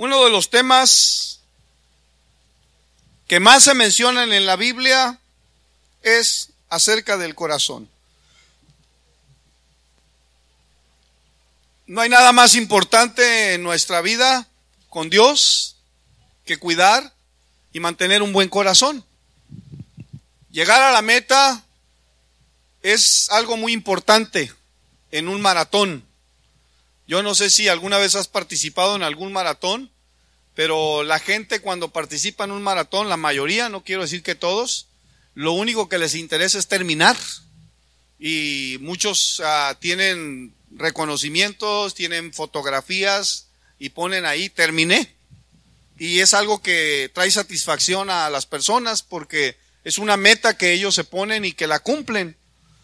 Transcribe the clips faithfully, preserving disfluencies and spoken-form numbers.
Uno de los temas que más se mencionan en la Biblia es acerca del corazón. No hay nada más importante en nuestra vida con Dios que cuidar y mantener un buen corazón. Llegar a la meta es algo muy importante en un maratón. Yo no sé si alguna vez has participado en algún maratón, pero la gente cuando participa en un maratón, la mayoría, no quiero decir que todos, lo único que les interesa es terminar. Y muchos uh, tienen reconocimientos, tienen fotografías y ponen ahí, terminé. Y es algo que trae satisfacción a las personas porque es una meta que ellos se ponen y que la cumplen.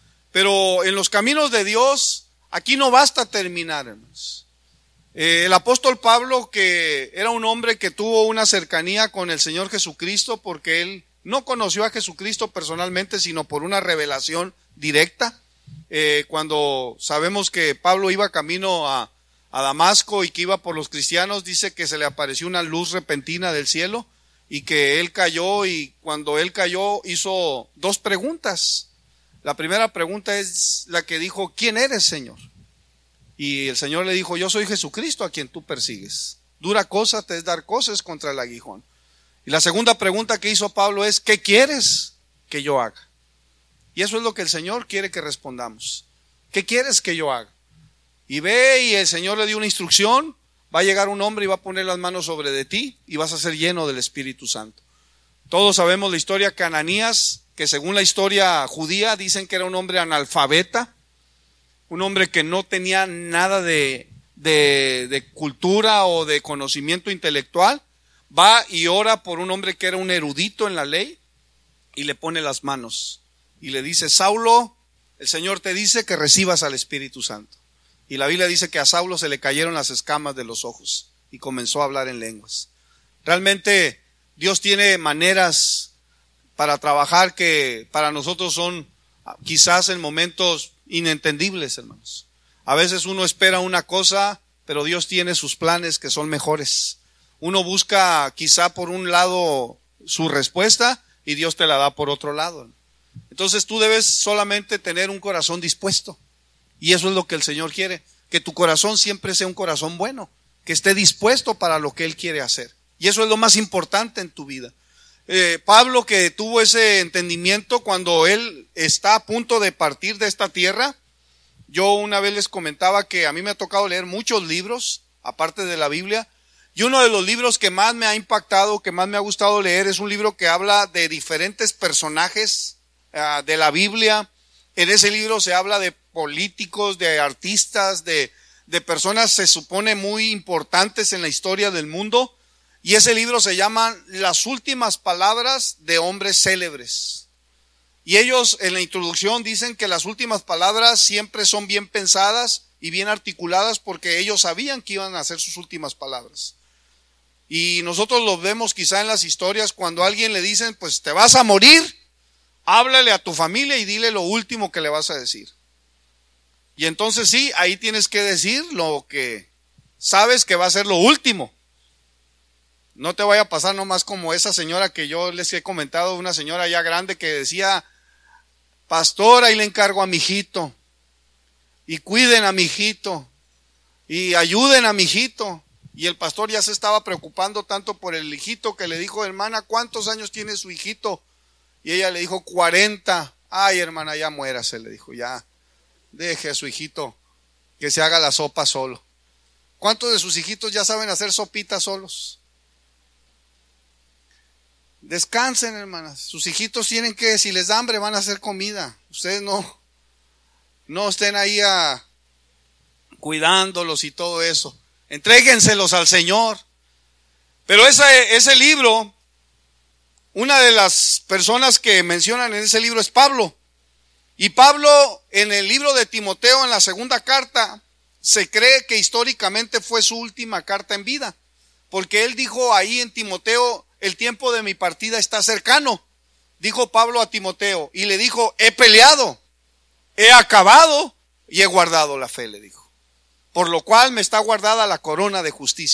Pero en los caminos de Dios, aquí no basta terminar, hermanos. Eh, el apóstol Pablo, que era un hombre que tuvo una cercanía con el Señor Jesucristo, porque él no conoció a Jesucristo personalmente, sino por una revelación directa. Eh, cuando sabemos que Pablo iba camino a, a Damasco y que iba por los cristianos, dice que se le apareció una luz repentina del cielo y que él cayó, y cuando él cayó hizo dos preguntas. La primera pregunta es la que dijo: ¿quién eres, Señor? Y el Señor le dijo: yo soy Jesucristo a quien tú persigues. Dura cosa te es dar cosas contra el aguijón. Y la segunda pregunta que hizo Pablo es: ¿qué quieres que yo haga? Y eso es lo que el Señor quiere que respondamos. ¿Qué quieres que yo haga? Y ve, y el Señor le dio una instrucción: va a llegar un hombre y va a poner las manos sobre de ti y vas a ser lleno del Espíritu Santo. Todos sabemos la historia que Ananías, que según la historia judía dicen que era un hombre analfabeta, un hombre que no tenía nada de, de, de cultura o de conocimiento intelectual, va y ora por un hombre que era un erudito en la ley y le pone las manos y le dice: Saulo, el Señor te dice que recibas al Espíritu Santo. Y la Biblia dice que a Saulo se le cayeron las escamas de los ojos y comenzó a hablar en lenguas. Realmente Dios tiene maneras para trabajar que para nosotros son quizás en momentos inentendibles, hermanos. A veces uno espera una cosa, pero Dios tiene sus planes que son mejores. Uno busca quizá por un lado su respuesta y Dios te la da por otro lado. Entonces tú debes solamente tener un corazón dispuesto. Y eso es lo que el Señor quiere, que tu corazón siempre sea un corazón bueno, que esté dispuesto para lo que Él quiere hacer. Y eso es lo más importante en tu vida. Eh, Pablo, que tuvo ese entendimiento cuando él está a punto de partir de esta tierra. Yo una vez les comentaba que a mí me ha tocado leer muchos libros, aparte de la Biblia, y uno de los libros que más me ha impactado, que más me ha gustado leer, es un libro que habla de diferentes personajes uh, de la Biblia. En ese libro se habla de políticos, de artistas, de, de personas se supone muy importantes en la historia del mundo. Y ese libro se llama Las últimas palabras de hombres célebres. Y ellos en la introducción dicen que las últimas palabras siempre son bien pensadas y bien articuladas porque ellos sabían que iban a ser sus últimas palabras. Y nosotros lo vemos quizá en las historias cuando a alguien le dicen: pues te vas a morir, háblale a tu familia y dile lo último que le vas a decir. Y entonces sí, ahí tienes que decir lo que sabes que va a ser lo último. No te vaya a pasar nomás como esa señora que yo les he comentado, una señora ya grande que decía: pastor, ahí le encargo a mi hijito, y cuiden a mi hijito, y ayuden a mi hijito. Y el pastor ya se estaba preocupando tanto por el hijito que le dijo: hermana, ¿cuántos años tiene su hijito? Y ella le dijo: cuarenta. Ay, hermana, ya muérase, le dijo, ya deje a su hijito que se haga la sopa solo. ¿Cuántos de sus hijitos ya saben hacer sopitas solos? Descansen, hermanas. Sus hijitos tienen que, si les da hambre, van a hacer comida. Ustedes no, no estén ahí a, cuidándolos y todo eso. Entréguenselos al Señor. Pero ese, ese libro, una de las personas que mencionan en ese libro es Pablo. Y Pablo, en el libro de Timoteo, en la segunda carta, se cree que históricamente fue su última carta en vida. Porque él dijo ahí en Timoteo: el tiempo de mi partida está cercano. Dijo Pablo a Timoteo y le dijo: he peleado, he acabado y he guardado la fe, le dijo. Por lo cual me está guardada la corona de justicia,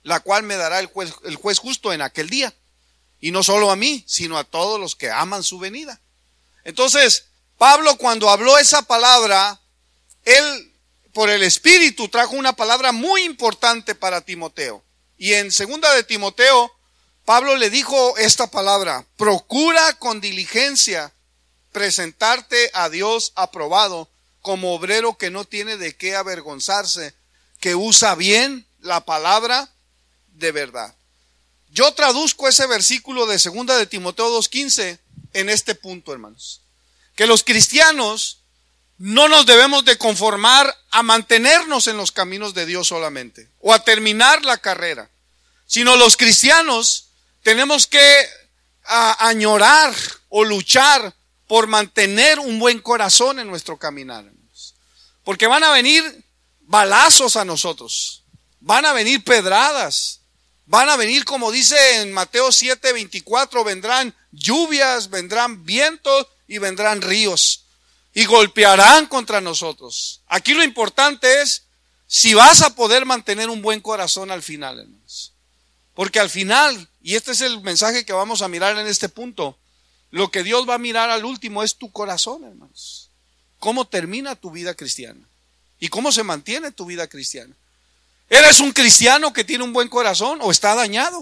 la cual me dará el juez, el juez justo en aquel día. Y no solo a mí, sino a todos los que aman su venida. Entonces, Pablo, cuando habló esa palabra, él por el Espíritu trajo una palabra muy importante para Timoteo. Y en segunda de Timoteo, Pablo le dijo esta palabra: procura con diligencia presentarte a Dios aprobado, como obrero que no tiene de qué avergonzarse, que usa bien la palabra de verdad. Yo traduzco ese versículo de segunda de Timoteo dos quince en este punto, hermanos: que los cristianos no nos debemos de conformar a mantenernos en los caminos de Dios solamente, o a terminar la carrera, sino los cristianos tenemos que a, añorar o luchar por mantener un buen corazón en nuestro caminar, hermanos. Porque van a venir balazos a nosotros, van a venir pedradas, van a venir, como dice en Mateo siete veinticuatro, vendrán lluvias, vendrán vientos y vendrán ríos y golpearán contra nosotros. Aquí lo importante es si vas a poder mantener un buen corazón al final, hermanos. Porque al final, y este es el mensaje que vamos a mirar en este punto, lo que Dios va a mirar al último es tu corazón, hermanos. ¿Cómo termina tu vida cristiana? ¿Y cómo se mantiene tu vida cristiana? ¿Eres un cristiano que tiene un buen corazón o está dañado?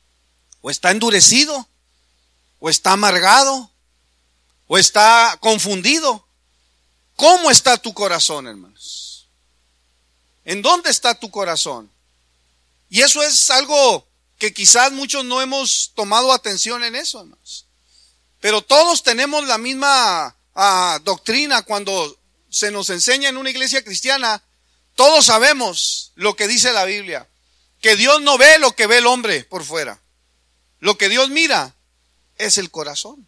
¿O está endurecido? ¿O está amargado? ¿O está confundido? ¿Cómo está tu corazón, hermanos? ¿En dónde está tu corazón? Y eso es algo que quizás muchos no hemos tomado atención en eso, hermanos. Pero todos tenemos la misma uh, doctrina. Cuando se nos enseña en una iglesia cristiana, todos sabemos lo que dice la Biblia, que Dios no ve lo que ve el hombre por fuera. Lo que Dios mira es el corazón.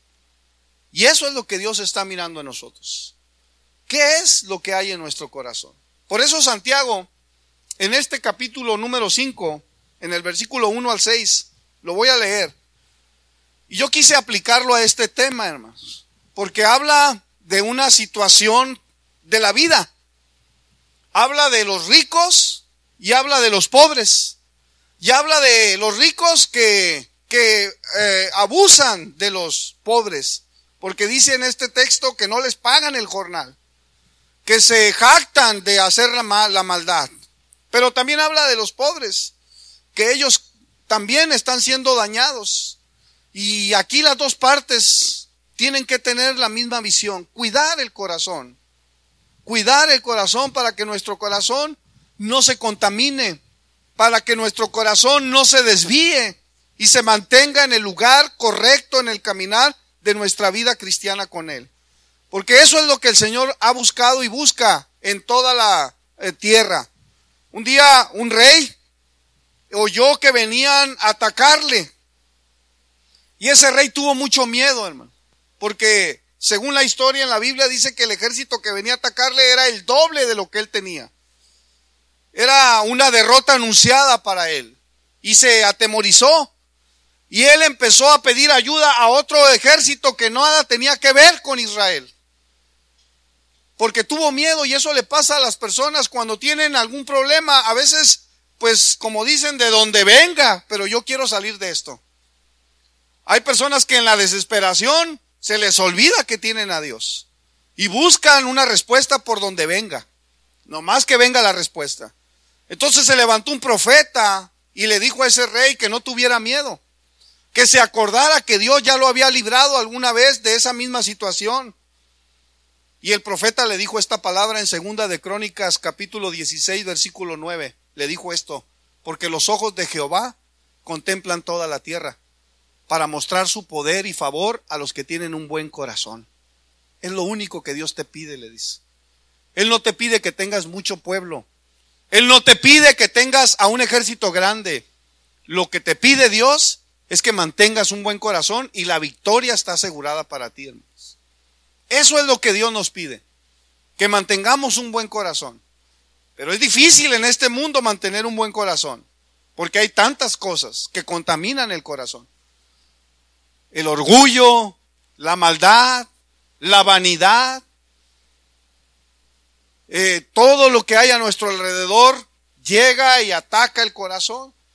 Y eso es lo que Dios está mirando en nosotros. ¿Qué es lo que hay en nuestro corazón? Por eso Santiago, en este capítulo número cinco, en el versículo uno al seis, lo voy a leer. Y yo quise aplicarlo a este tema, hermanos, porque habla de una situación de la vida. Habla de los ricos y habla de los pobres. Y habla de los ricos que, que eh, abusan de los pobres. Porque dice en este texto que no les pagan el jornal, que se jactan de hacer la, mal, la maldad. Pero también habla de los pobres, que ellos también están siendo dañados. Y aquí las dos partes tienen que tener la misma visión: cuidar el corazón. Cuidar el corazón para que nuestro corazón no se contamine, para que nuestro corazón no se desvíe y se mantenga en el lugar correcto en el caminar de nuestra vida cristiana con Él. Porque eso es lo que el Señor ha buscado y busca en toda la eh, tierra. Un día un rey oyó que venían a atacarle. Y ese rey tuvo mucho miedo, hermano. Porque según la historia en la Biblia dice que el ejército que venía a atacarle era el doble de lo que él tenía. Era una derrota anunciada para él. Y se atemorizó. Y él empezó a pedir ayuda a otro ejército que nada tenía que ver con Israel. Porque tuvo miedo, y eso le pasa a las personas cuando tienen algún problema. A veces, pues como dicen, de donde venga, pero yo quiero salir de esto. Hay personas que en la desesperación se les olvida que tienen a Dios y buscan una respuesta por donde venga, nomás que venga la respuesta. Entonces se levantó un profeta y le dijo a ese rey que no tuviera miedo, que se acordara que Dios ya lo había librado alguna vez de esa misma situación. Y el profeta le dijo esta palabra en segunda de Crónicas capítulo dieciséis versículo nueve. Le dijo esto: porque los ojos de Jehová contemplan toda la tierra, para mostrar su poder y favor a los que tienen un buen corazón. Es lo único que Dios te pide, le dice. Él no te pide que tengas mucho pueblo. Él no te pide que tengas a un ejército grande. Lo que te pide Dios es que mantengas un buen corazón y la victoria está asegurada para ti, hermanos. Eso es lo que Dios nos pide, que mantengamos un buen corazón. Pero es difícil en este mundo mantener un buen corazón, porque hay tantas cosas que contaminan el corazón. El orgullo, la maldad, la vanidad, eh, todo lo que hay a nuestro alrededor llega y ataca el corazón.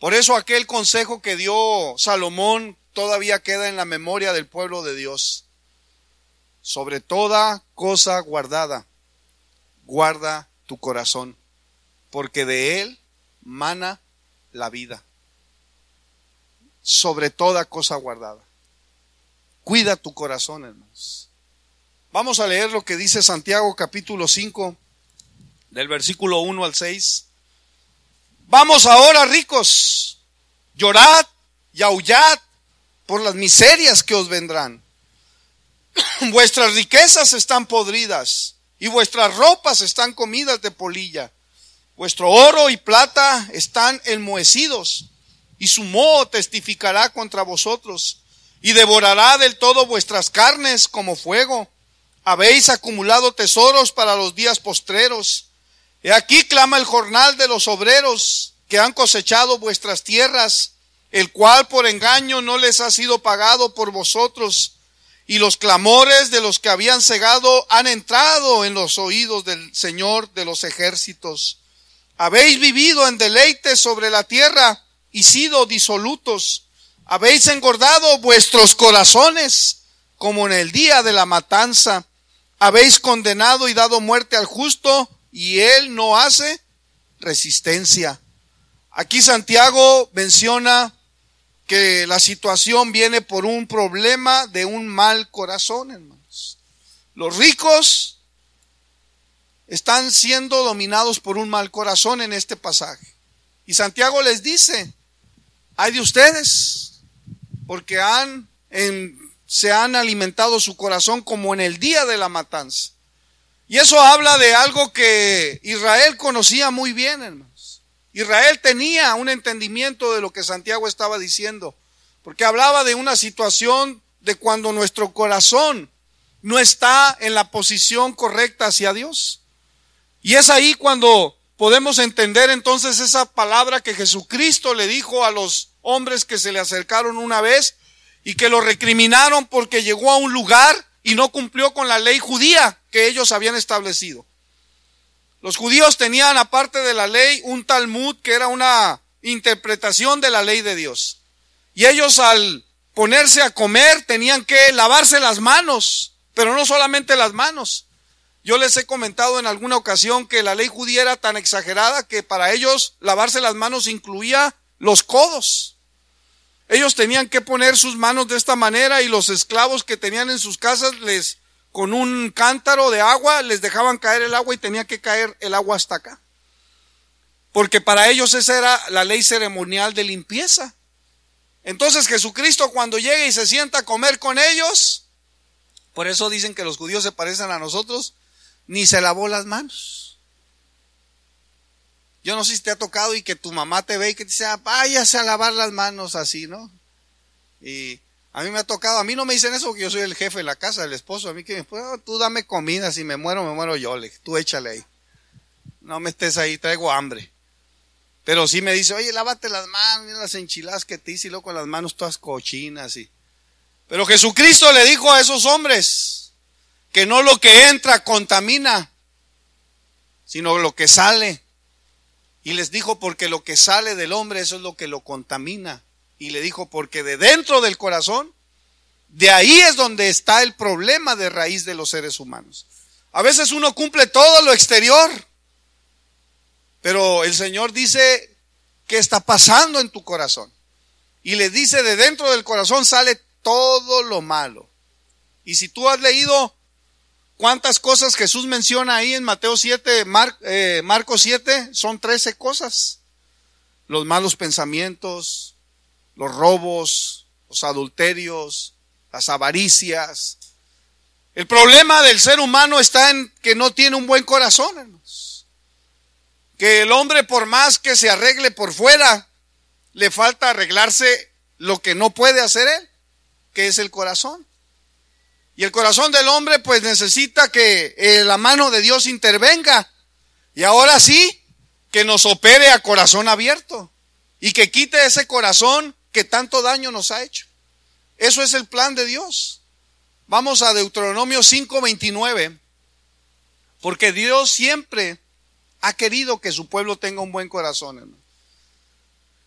Por eso aquel consejo que dio Salomón todavía queda en la memoria del pueblo de Dios. Sobre toda cosa guardada, guarda tu corazón, porque de él mana la vida. Sobre toda cosa guardada. Cuida tu corazón, hermanos. Vamos a leer lo que dice Santiago capítulo cinco, del versículo uno al seis. Vamos ahora, ricos, llorad y aullad por las miserias que os vendrán. Vuestras riquezas están podridas y vuestras ropas están comidas de polilla. Vuestro oro y plata están enmohecidos, y su moho testificará contra vosotros, y devorará del todo vuestras carnes como fuego. Habéis acumulado tesoros para los días postreros. He aquí clama el jornal de los obreros que han cosechado vuestras tierras, el cual por engaño no les ha sido pagado por vosotros, y los clamores de los que habían cegado han entrado en los oídos del Señor de los ejércitos. Habéis vivido en deleite sobre la tierra y sido disolutos. Habéis engordado vuestros corazones como en el día de la matanza. Habéis condenado y dado muerte al justo, y él no hace resistencia. Aquí Santiago menciona que la situación viene por un problema de un mal corazón, hermanos. Los ricos están siendo dominados por un mal corazón en este pasaje. Y Santiago les dice: ay de ustedes, porque han en, se han alimentado su corazón como en el día de la matanza. Y eso habla de algo que Israel conocía muy bien, hermanos. Israel tenía un entendimiento de lo que Santiago estaba diciendo, porque hablaba de una situación de cuando nuestro corazón no está en la posición correcta hacia Dios. Y es ahí cuando podemos entender entonces esa palabra que Jesucristo le dijo a los hombres que se le acercaron una vez y que lo recriminaron porque llegó a un lugar y no cumplió con la ley judía que ellos habían establecido. Los judíos tenían, aparte de la ley, un Talmud que era una interpretación de la ley de Dios. Y ellos, al ponerse a comer, tenían que lavarse las manos, pero no solamente las manos. Yo les he comentado en alguna ocasión que la ley judía era tan exagerada que para ellos lavarse las manos incluía los codos. Ellos tenían que poner sus manos de esta manera, y los esclavos que tenían en sus casas les con un cántaro de agua les dejaban caer el agua, y tenía que caer el agua hasta acá, porque para ellos esa era la ley ceremonial de limpieza. Entonces Jesucristo, cuando llega y se sienta a comer con ellos, por eso dicen que los judíos se parecen a nosotros, ni se lavó las manos. Yo no sé si te ha tocado y que tu mamá te ve y que te dice: ah, váyase a lavar las manos así, ¿no? Y a mí me ha tocado, a mí no me dicen eso porque yo soy el jefe de la casa, el esposo. A mí que me pues, tú dame comida, si me muero, me muero yo, le, tú échale ahí. No me estés ahí, traigo hambre. Pero sí me dice: oye, lávate las manos, mira las enchiladas que te hice, y luego con las manos todas cochinas. Y... Pero Jesucristo le dijo a esos hombres que no lo que entra contamina, sino lo que sale. Y les dijo: porque lo que sale del hombre, eso es lo que lo contamina. Y le dijo: porque de dentro del corazón, de ahí es donde está el problema de raíz de los seres humanos. A veces uno cumple todo lo exterior, pero el Señor dice: ¿qué está pasando en tu corazón? Y le dice: de dentro del corazón sale todo lo malo. Y si tú has leído cuántas cosas Jesús menciona ahí en Mateo siete, Mar, eh, Marcos siete, son trece cosas. Los malos pensamientos, los robos, los adulterios, las avaricias. El problema del ser humano está en que no tiene un buen corazón, hermanos. Que el hombre, por más que se arregle por fuera, le falta arreglarse lo que no puede hacer él, que es el corazón. Y el corazón del hombre pues necesita que eh, la mano de Dios intervenga. Y ahora sí, que nos opere a corazón abierto. Y que quite ese corazón que tanto daño nos ha hecho. Eso es el plan de Dios. Vamos a Deuteronomio cinco veintinueve. Porque Dios siempre ha querido que su pueblo tenga un buen corazón, hermano.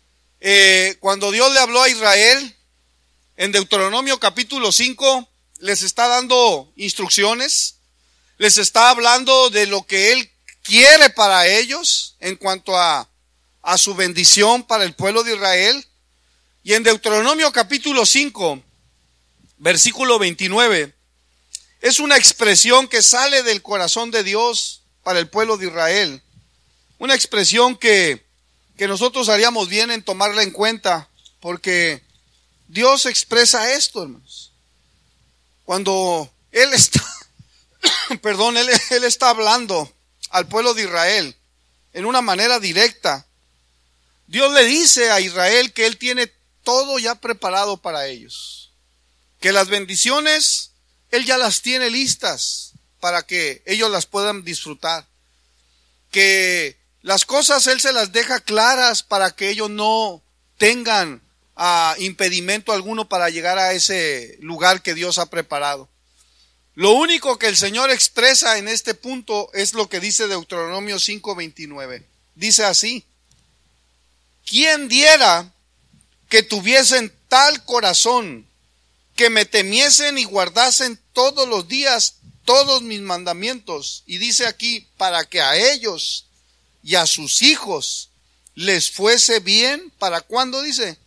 Eh, cuando Dios le habló a Israel, en Deuteronomio capítulo cinco, les está dando instrucciones, les está hablando de lo que Él quiere para ellos en cuanto a, a su bendición para el pueblo de Israel. Y en Deuteronomio capítulo cinco, versículo veintinueve, es una expresión que sale del corazón de Dios para el pueblo de Israel. Una expresión que, que nosotros haríamos bien en tomarla en cuenta, porque Dios expresa esto, hermanos. Cuando Él está, perdón, él, él está hablando al pueblo de Israel en una manera directa. Dios le dice a Israel que Él tiene todo ya preparado para ellos. Que las bendiciones, Él ya las tiene listas para que ellos las puedan disfrutar. Que las cosas Él se las deja claras para que ellos no tengan uh, impedimento alguno para llegar a ese lugar que Dios ha preparado. Lo único que el Señor expresa en este punto es lo que dice Deuteronomio cinco veintinueve. Dice así: ¿quién diera que tuviesen tal corazón, que me temiesen y guardasen todos los días todos mis mandamientos? Y dice aquí, para que a ellos y a sus hijos les fuese bien. ¿Para cuándo dice?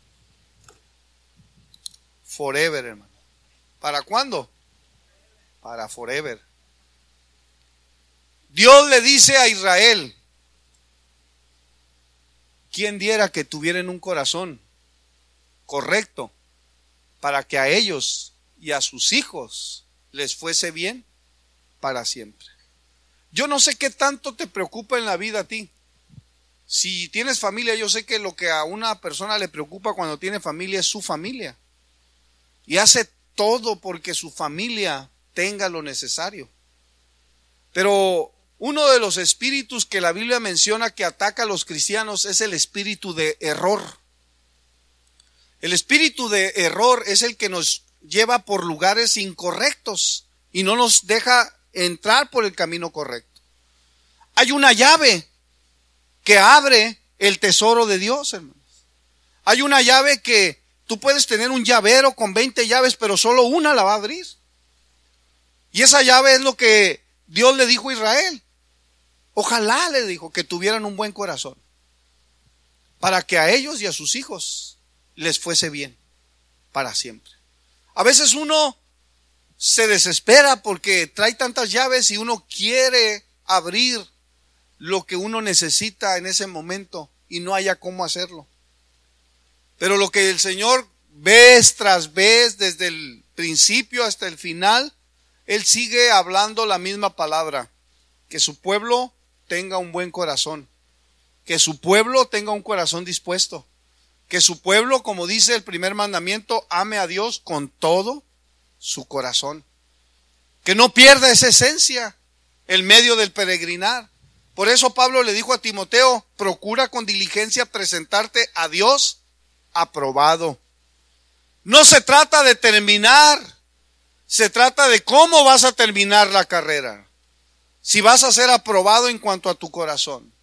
Forever, hermano. ¿Para cuándo? Para forever. Dios le dice a Israel: ¿quién diera que tuvieran un corazón correcto para que a ellos y a sus hijos les fuese bien para siempre? Yo no sé qué tanto te preocupa en la vida a ti. Si tienes familia, yo sé que lo que a una persona le preocupa cuando tiene familia es su familia. Y hace todo porque su familia tenga lo necesario. Pero uno de los espíritus que la Biblia menciona que ataca a los cristianos es el espíritu de error. El espíritu de error es el que nos lleva por lugares incorrectos y no nos deja entrar por el camino correcto. Hay una llave que abre el tesoro de Dios, hermanos. Hay una llave que tú puedes tener un llavero con veinte llaves, pero solo una la va a abrir. Y esa llave es lo que Dios le dijo a Israel. Ojalá, le dijo, que tuvieran un buen corazón, para que a ellos y a sus hijos les fuese bien para siempre. A veces uno se desespera porque trae tantas llaves y uno quiere abrir lo que uno necesita en ese momento y no haya cómo hacerlo. Pero lo que el Señor vez tras vez, desde el principio hasta el final, Él sigue hablando la misma palabra: que su pueblo tenga un buen corazón, que su pueblo tenga un corazón dispuesto, que su pueblo, como dice el primer mandamiento, ame a Dios con todo su corazón, que no pierda esa esencia en medio del peregrinar. Por eso Pablo le dijo a Timoteo: procura con diligencia presentarte a Dios aprobado. No se trata de terminar, se trata de cómo vas a terminar la carrera, si vas a ser aprobado en cuanto a tu corazón.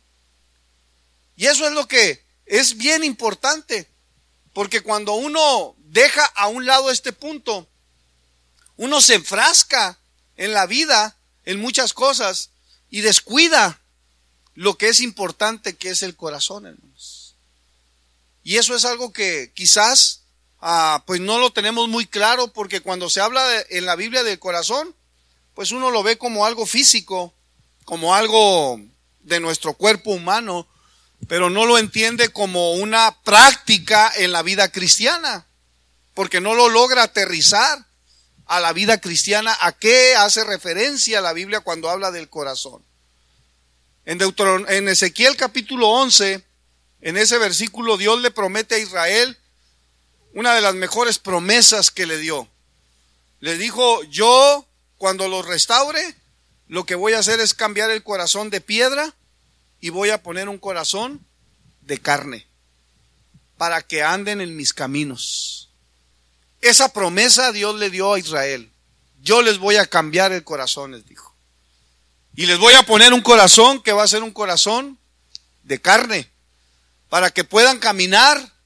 Y eso es lo que es bien importante, porque cuando uno deja a un lado este punto, uno se enfrasca en la vida, en muchas cosas, y descuida lo que es importante, que es el corazón, hermanos. Y eso es algo que quizás ah, pues no lo tenemos muy claro, porque cuando se habla de, en la Biblia del corazón, pues uno lo ve como algo físico, como algo de nuestro cuerpo humano, pero no lo entiende como una práctica en la vida cristiana, porque no lo logra aterrizar a la vida cristiana. ¿A qué hace referencia la Biblia cuando habla del corazón? En, Deuteron- en Ezequiel capítulo once, en ese versículo, Dios le promete a Israel una de las mejores promesas que le dio. Le dijo: yo, cuando los restaure, lo que voy a hacer es cambiar el corazón de piedra y voy a poner un corazón de carne, para que anden en mis caminos. Esa promesa Dios le dio a Israel: yo les voy a cambiar el corazón, les dijo, y les voy a poner un corazón que va a ser un corazón de carne, para que puedan caminar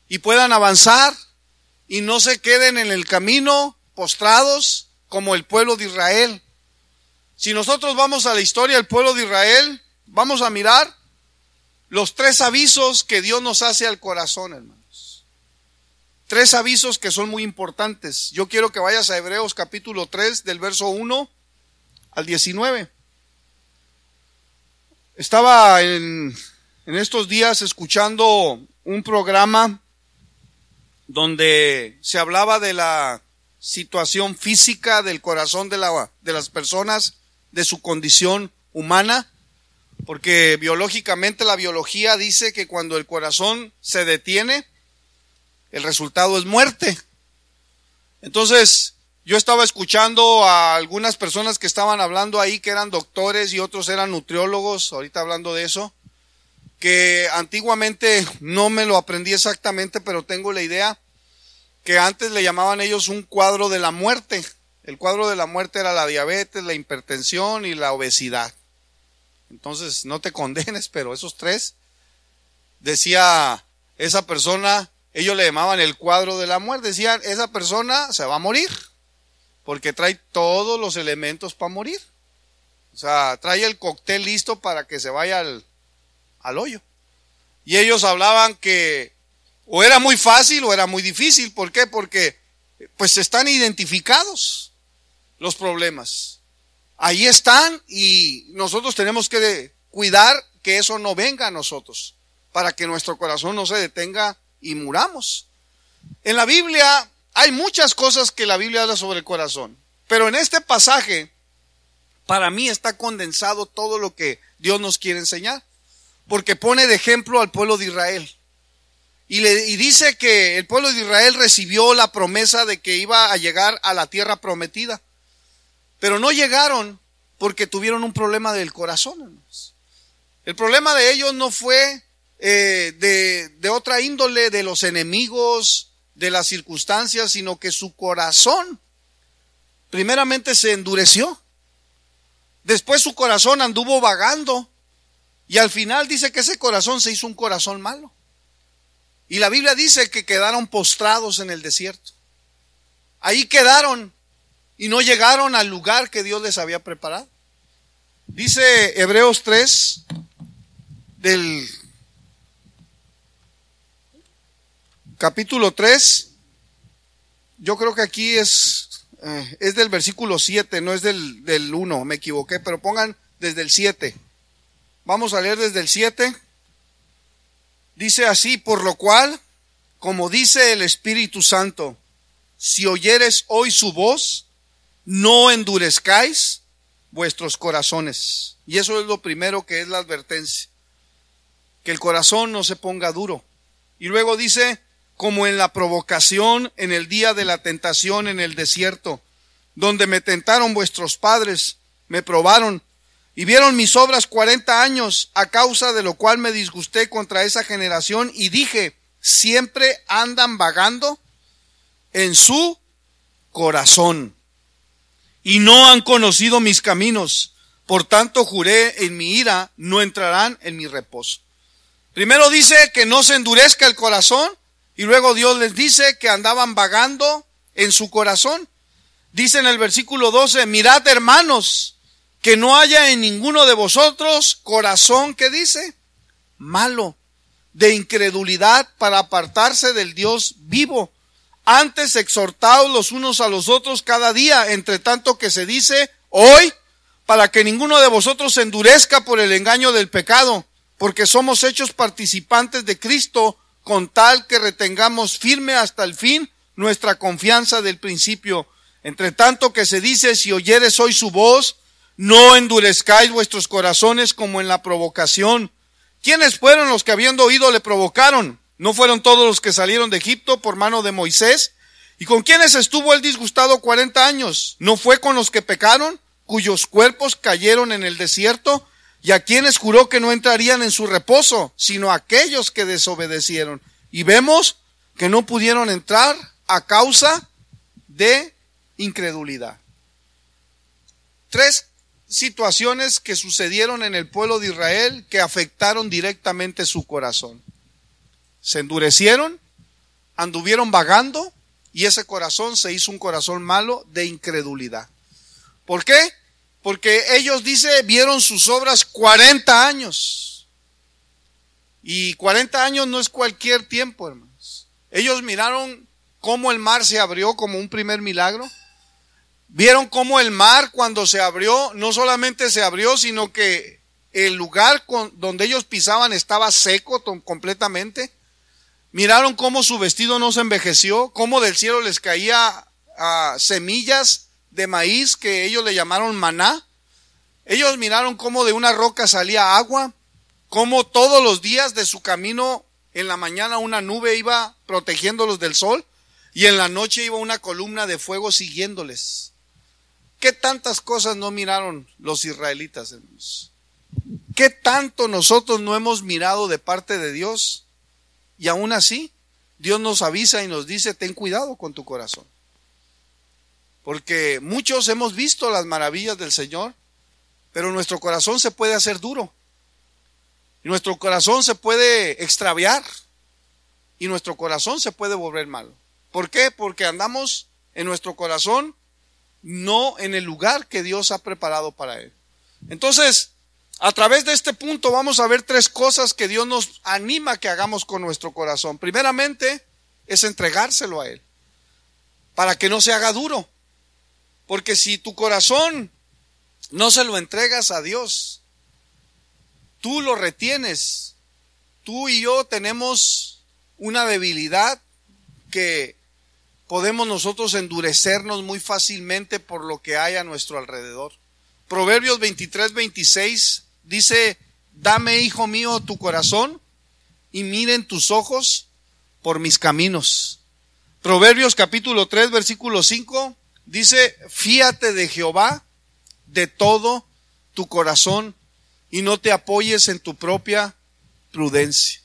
y puedan avanzar y no se queden en el camino postrados como el pueblo de Israel. Si nosotros vamos a la historia del pueblo de Israel, vamos a mirar los tres avisos que Dios nos hace al corazón, hermanos. Tres avisos que son muy importantes. Yo quiero que vayas a Hebreos capítulo tres, del verso uno al diecinueve. Estaba en, en estos días escuchando un programa donde se hablaba de la situación física del corazón de, la, de las personas, de su condición humana, porque biológicamente la biología dice que cuando el corazón se detiene, el resultado es muerte. Entonces, yo estaba escuchando a algunas personas que estaban hablando ahí, que eran doctores y otros eran nutriólogos, ahorita hablando de eso, que antiguamente no me lo aprendí exactamente, pero tengo la idea, que antes le llamaban ellos un cuadro de la muerte. El cuadro de la muerte era la diabetes, la hipertensión y la obesidad. Entonces, no te condenes, pero esos tres, decía esa persona, ellos le llamaban el cuadro de la muerte. Decían, esa persona se va a morir, porque trae todos los elementos para morir. O sea, trae el cóctel listo para que se vaya al, al hoyo. Y ellos hablaban que o era muy fácil o era muy difícil. ¿Por qué? Porque pues están identificados los problemas. Ahí están y nosotros tenemos que cuidar que eso no venga a nosotros, para que nuestro corazón no se detenga y muramos. En la Biblia hay muchas cosas que la Biblia habla sobre el corazón, pero en este pasaje, para mí está condensado todo lo que Dios nos quiere enseñar, porque pone de ejemplo al pueblo de Israel. Y, le, y dice que el pueblo de Israel recibió la promesa de que iba a llegar a la tierra prometida, pero no llegaron porque tuvieron un problema del corazón, hermanos. El problema de ellos no fue eh, de, de otra índole, de los enemigos, de las circunstancias, sino que su corazón primeramente se endureció. Después su corazón anduvo vagando y al final dice que ese corazón se hizo un corazón malo. Y la Biblia dice que quedaron postrados en el desierto. Ahí quedaron y no llegaron al lugar que Dios les había preparado. Dice Hebreos tres, del capítulo tres, yo creo que aquí es, eh, es del versículo siete, no es del, del uno, me equivoqué, pero pongan desde el siete. Vamos a leer desde el siete. Dice así: por lo cual, como dice el Espíritu Santo, si oyeres hoy su voz, no endurezcáis vuestros corazones. Y eso es lo primero, que es la advertencia, que el corazón no se ponga duro. Y luego dice, como en la provocación en el día de la tentación en el desierto, donde me tentaron vuestros padres, me probaron y vieron mis obras cuarenta años, a causa de lo cual me disgusté contra esa generación y dije, siempre andan vagando en su corazón y no han conocido mis caminos. Por tanto juré en mi ira, no entrarán en mi reposo. Primero dice que no se endurezca el corazón y luego Dios les dice que andaban vagando en su corazón. Dice en el versículo doce, mirad, hermanos, que no haya en ninguno de vosotros corazón, que dice, malo, de incredulidad, para apartarse del Dios vivo. Antes exhortaos los unos a los otros cada día, entre tanto que se dice hoy, para que ninguno de vosotros se endurezca por el engaño del pecado, porque somos hechos participantes de Cristo, con tal que retengamos firme hasta el fin nuestra confianza del principio. Entre tanto que se dice, si oyeres hoy su voz, no endurezcáis vuestros corazones como en la provocación. ¿Quiénes fueron los que habiendo oído le provocaron? ¿No fueron todos los que salieron de Egipto por mano de Moisés? ¿Y con quiénes estuvo él disgustado cuarenta años? ¿No fue con los que pecaron, cuyos cuerpos cayeron en el desierto? ¿Y a quienes juró que no entrarían en su reposo, sino a aquellos que desobedecieron? Y vemos que no pudieron entrar a causa de incredulidad. Tres situaciones que sucedieron en el pueblo de Israel que afectaron directamente su corazón. Se endurecieron, anduvieron vagando y ese corazón se hizo un corazón malo de incredulidad. ¿Por qué? Porque ellos, dice, vieron sus obras cuarenta años. Y cuarenta años no es cualquier tiempo, hermanos. Ellos miraron cómo el mar se abrió como un primer milagro. Vieron cómo el mar, cuando se abrió, no solamente se abrió, sino que el lugar con, donde ellos pisaban estaba seco to- completamente. Miraron cómo su vestido no se envejeció, cómo del cielo les caía uh, semillas de maíz que ellos le llamaron maná. Ellos miraron cómo de una roca salía agua, cómo todos los días de su camino en la mañana una nube iba protegiéndolos del sol y en la noche iba una columna de fuego siguiéndoles. ¿Qué tantas cosas no miraron los israelitas, hermanos? ¿Qué tanto nosotros no hemos mirado de parte de Dios? Y aún así, Dios nos avisa y nos dice, ten cuidado con tu corazón. Porque muchos hemos visto las maravillas del Señor, pero nuestro corazón se puede hacer duro. Y nuestro corazón se puede extraviar. Y nuestro corazón se puede volver malo. ¿Por qué? Porque andamos en nuestro corazón no en el lugar que Dios ha preparado para él. Entonces, a través de este punto vamos a ver tres cosas que Dios nos anima a que hagamos con nuestro corazón. Primeramente, es entregárselo a él, para que no se haga duro. Porque si tu corazón no se lo entregas a Dios, tú lo retienes. Tú y yo tenemos una debilidad que podemos nosotros endurecernos muy fácilmente por lo que hay a nuestro alrededor. Proverbios veintitrés, veintiséis dice, dame, hijo mío, tu corazón y miren tus ojos por mis caminos. Proverbios capítulo tres, versículo cinco dice, fíate de Jehová de todo tu corazón y no te apoyes en tu propia prudencia.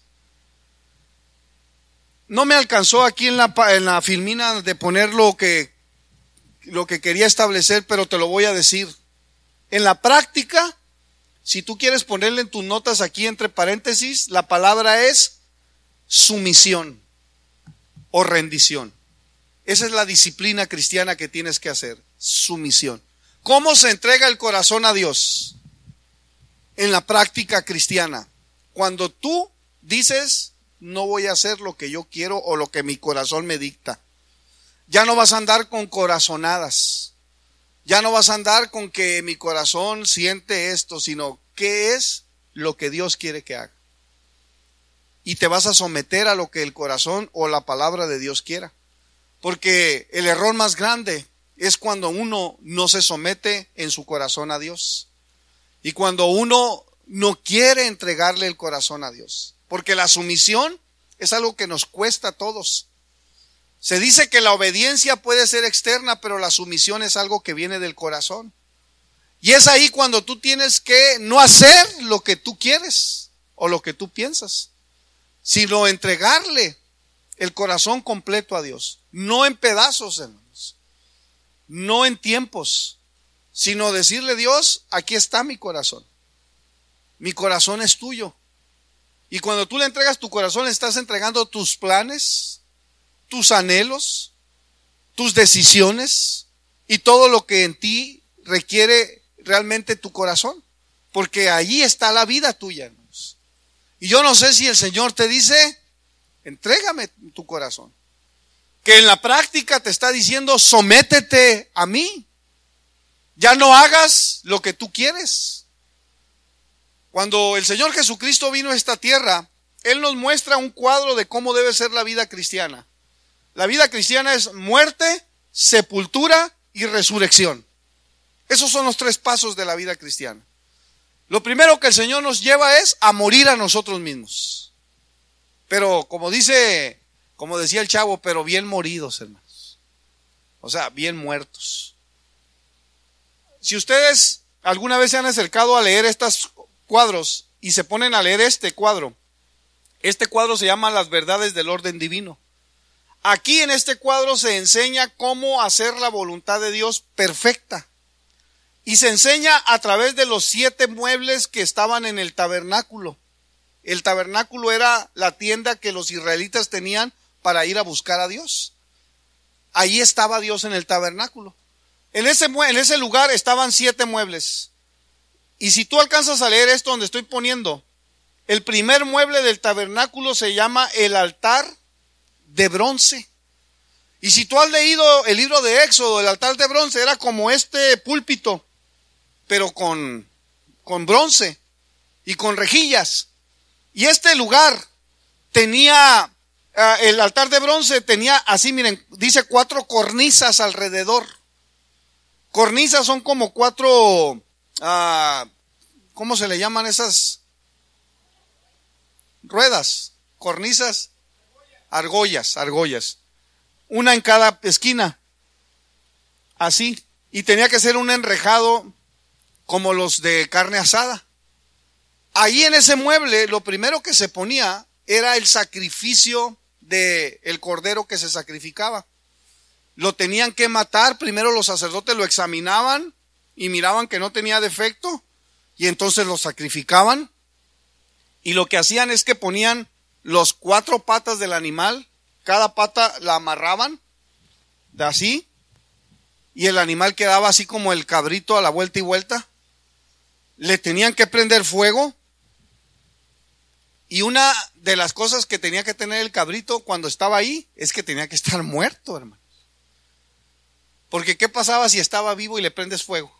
No me alcanzó aquí en la, en la filmina de poner lo que, lo que quería establecer, pero te lo voy a decir. En la práctica, si tú quieres ponerle en tus notas aquí entre paréntesis, la palabra es sumisión o rendición. Esa es la disciplina cristiana que tienes que hacer, sumisión. ¿Cómo se entrega el corazón a Dios? En la práctica cristiana, cuando tú dices, no voy a hacer lo que yo quiero o lo que mi corazón me dicta. Ya no vas a andar con corazonadas. Ya no vas a andar con que mi corazón siente esto, sino qué es lo que Dios quiere que haga. Y te vas a someter a lo que el corazón o la palabra de Dios quiera. Porque el error más grande es cuando uno no se somete en su corazón a Dios. Y cuando uno no quiere entregarle el corazón a Dios. Porque la sumisión es algo que nos cuesta a todos. Se dice que la obediencia puede ser externa, pero la sumisión es algo que viene del corazón. Y es ahí cuando tú tienes que no hacer lo que tú quieres o lo que tú piensas, sino entregarle el corazón completo a Dios. No en pedazos, hermanos. No en tiempos, sino decirle, Dios, aquí está mi corazón. Mi corazón es tuyo. Y cuando tú le entregas tu corazón, le estás entregando tus planes, tus anhelos, tus decisiones y todo lo que en ti requiere realmente tu corazón. Porque allí está la vida tuya, hermanos. Y yo no sé si el Señor te dice, entrégame tu corazón. Que en la práctica te está diciendo, sométete a mí. Ya no hagas lo que tú quieres. Cuando el Señor Jesucristo vino a esta tierra, Él nos muestra un cuadro de cómo debe ser la vida cristiana. La vida cristiana es muerte, sepultura y resurrección. Esos son los tres pasos de la vida cristiana. Lo primero que el Señor nos lleva es a morir a nosotros mismos. Pero como dice, como decía el chavo, pero bien moridos, hermanos. O sea, bien muertos. Si ustedes alguna vez se han acercado a leer estos cuadros y se ponen a leer este cuadro, este cuadro se llama Las verdades del orden divino. Aquí en este cuadro se enseña cómo hacer la voluntad de Dios perfecta. Y se enseña a través de los siete muebles que estaban en el tabernáculo. El tabernáculo era la tienda que los israelitas tenían para ir a buscar a Dios. Ahí estaba Dios en el tabernáculo. En ese, en ese lugar estaban siete muebles. Y si tú alcanzas a leer esto donde estoy poniendo, el primer mueble del tabernáculo se llama el altar de bronce. Y si tú has leído el libro de Éxodo, el altar de bronce era como este púlpito, pero con, con bronce y con rejillas. Y este lugar tenía, uh, el altar de bronce tenía así, miren, dice cuatro cornisas alrededor. Cornisas son como cuatro, uh, ¿cómo se le llaman esas? Ruedas, cornisas, argollas, argollas. Una en cada esquina, así. Y tenía que ser un enrejado como los de carne asada. Ahí en ese mueble lo primero que se ponía era el sacrificio del cordero que se sacrificaba. Lo tenían que matar, primero los sacerdotes lo examinaban y miraban que no tenía defecto y entonces lo sacrificaban. Y lo que hacían es que ponían los cuatro patas del animal, cada pata la amarraban de así y el animal quedaba así como el cabrito a la vuelta y vuelta. Le tenían que prender fuego. Y una de las cosas que tenía que tener el cabrito cuando estaba ahí es que tenía que estar muerto, hermanos. Porque ¿qué pasaba si estaba vivo y le prendes fuego?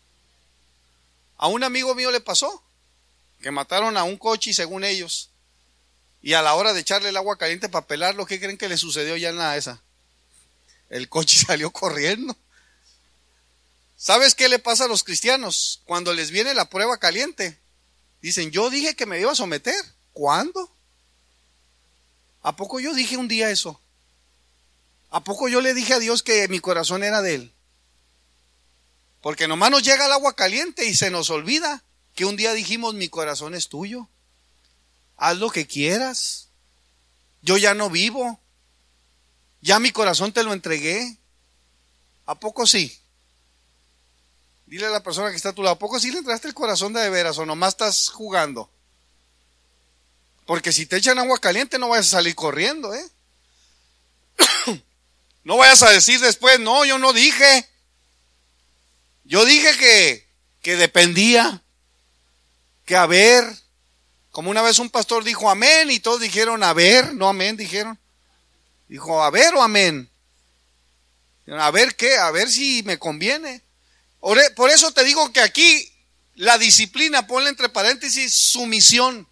A un amigo mío le pasó que mataron a un cochi según ellos. Y a la hora de echarle el agua caliente para pelarlo, ¿qué creen que le sucedió ya en la esa? El cochi salió corriendo. ¿Sabes qué le pasa a los cristianos? Cuando les viene la prueba caliente, dicen, yo dije que me iba a someter. ¿Cuándo? ¿A poco yo dije un día eso? ¿A poco yo le dije a Dios que mi corazón era de Él? Porque nomás nos llega el agua caliente y se nos olvida que un día dijimos, mi corazón es tuyo. Haz lo que quieras. Yo ya no vivo. Ya mi corazón te lo entregué. ¿A poco sí? Dile a la persona que está a tu lado, ¿a poco sí le entraste el corazón de veras o nomás estás jugando? Porque si te echan agua caliente no vayas a salir corriendo, ¿eh? No vayas a decir después, no, yo no dije. Yo dije que, que dependía. Que a ver, como una vez un pastor dijo amén y todos dijeron a ver, no amén, dijeron. Dijo a ver o amén. A ver qué, a ver si me conviene. Por eso te digo que aquí la disciplina, ponle entre paréntesis, sumisión.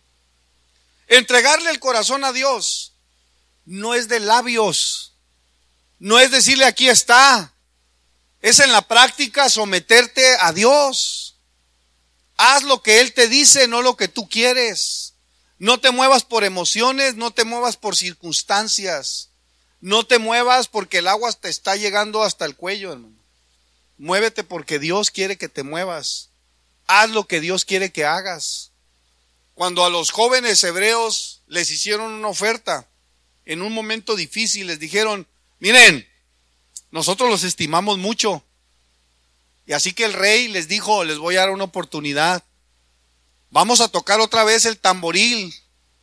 Entregarle el corazón a Dios no es de labios, no es decirle aquí está, es en la práctica someterte a Dios. Haz lo que Él te dice, no lo que tú quieres. No te muevas por emociones, no te muevas por circunstancias, no te muevas porque el agua te está llegando hasta el cuello, hermano. Muévete porque Dios quiere que te muevas. Haz lo que Dios quiere que hagas. Cuando a los jóvenes hebreos les hicieron una oferta en un momento difícil, les dijeron, miren, nosotros los estimamos mucho. Y así que el rey les dijo, les voy a dar una oportunidad. Vamos a tocar otra vez el tamboril.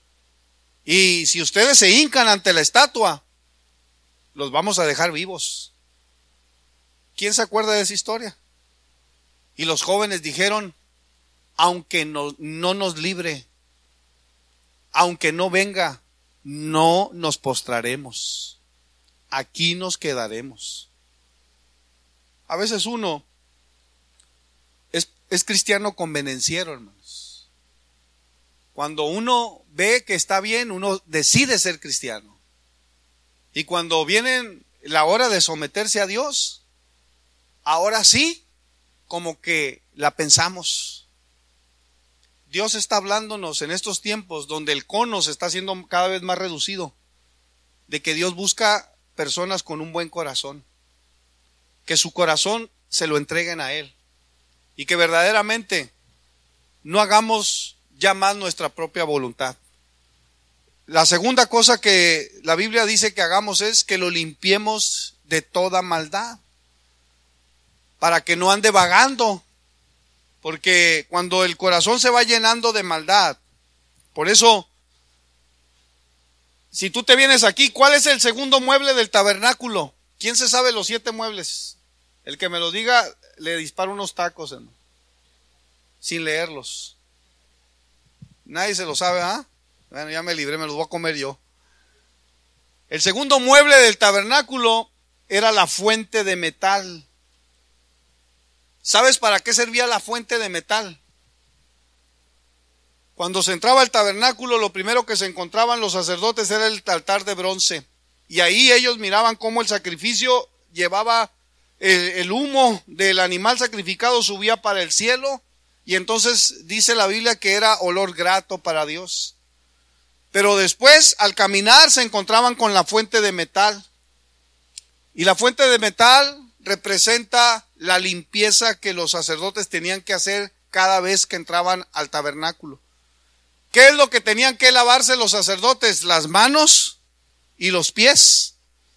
Y si ustedes se hincan ante la estatua, los vamos a dejar vivos. ¿Quién se acuerda de esa historia? Y los jóvenes dijeron, aunque no, no nos libre, aunque no venga, no nos postraremos. Aquí nos quedaremos. A veces uno es, es cristiano convenenciero, hermanos. Cuando uno ve que está bien, uno decide ser cristiano. Y cuando viene la hora de someterse a Dios, ahora sí, como que la pensamos. Dios está hablándonos en estos tiempos donde el cono se está haciendo cada vez más reducido, de que Dios busca personas con un buen corazón, que su corazón se lo entreguen a Él y que verdaderamente no hagamos ya más nuestra propia voluntad. La segunda cosa que la Biblia dice que hagamos es que lo limpiemos de toda maldad, para que no ande vagando. Porque cuando el corazón se va llenando de maldad, por eso Si tú te vienes aquí, ¿cuál es el segundo mueble del tabernáculo? ¿Quién se sabe los siete muebles? El que me lo diga, le disparo unos tacos, hermano, sin leerlos. Nadie se lo sabe, ¿ah? Bueno, ya me libré, me los voy a comer yo. El segundo mueble del tabernáculo era la fuente de metal. ¿Sabes para qué servía la fuente de metal? Cuando se entraba al tabernáculo, lo primero que se encontraban los sacerdotes era el altar de bronce. Y ahí ellos miraban cómo el sacrificio llevaba el, el humo del animal sacrificado, subía para el cielo. Y entonces dice la Biblia que era olor grato para Dios. Pero después, al caminar, se encontraban con la fuente de metal. Y la fuente de metal representa la limpieza que los sacerdotes tenían que hacer cada vez que entraban al tabernáculo. ¿Qué es lo que tenían que lavarse los sacerdotes? Las manos y los pies.